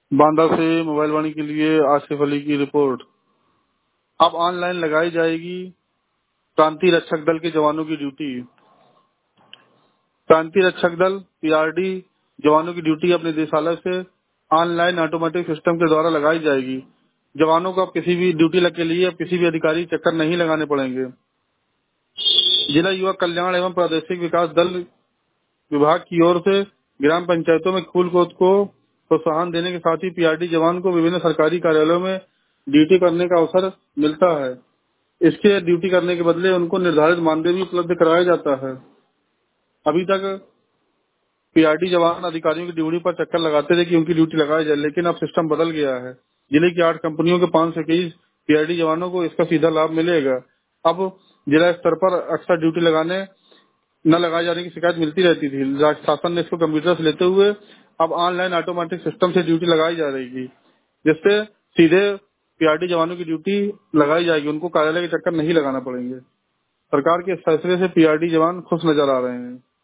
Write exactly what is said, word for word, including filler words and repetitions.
बांदा से मोबाइल वाणी के लिए आसिफ अली की रिपोर्ट। अब ऑनलाइन लगाई जाएगी क्रांति रक्षक दल के जवानों की ड्यूटी। क्रांति रक्षक दल पीआरडी जवानों की ड्यूटी अपने निदेशालय से ऑनलाइन ऑटोमेटिक सिस्टम के द्वारा लगाई जाएगी। जवानों को अब किसी भी ड्यूटी के लिए अब किसी भी अधिकारी चक्कर नहीं लगाने पड़ेंगे। जिला युवा कल्याण एवं प्रादेशिक विकास दल विभाग की ओर से ग्राम पंचायतों में खेल कूद को प्रोत्साहन देने के साथ ही पीआरडी जवान को विभिन्न सरकारी कार्यालयों में ड्यूटी करने का अवसर मिलता है। इसके ड्यूटी करने के बदले उनको निर्धारित मानदेय भी उपलब्ध कराया जाता है। अभी तक पीआरडी जवान अधिकारियों की ड्यूटी पर चक्कर लगाते थे कि उनकी ड्यूटी लगाई जाए, लेकिन अब सिस्टम बदल गया है। जिले की आठ कंपनियों के पाँच सौ इक्कीस पीआरडी जवानों को इसका सीधा लाभ मिलेगा। अब जिला स्तर पर अक्सर ड्यूटी लगाने न लगाए जाने की शिकायत मिलती रहती थी। राज्य शासन ने इसको गंभीरता से लेते हुए अब ऑनलाइन ऑटोमेटिक सिस्टम से ड्यूटी लगाई जा रही है, जिससे सीधे पीआरडी जवानों की ड्यूटी लगाई जाएगी। उनको कार्यालय के चक्कर नहीं लगाना पड़ेंगे। सरकार के इस फैसले से पीआरडी जवान खुश नजर आ रहे हैं।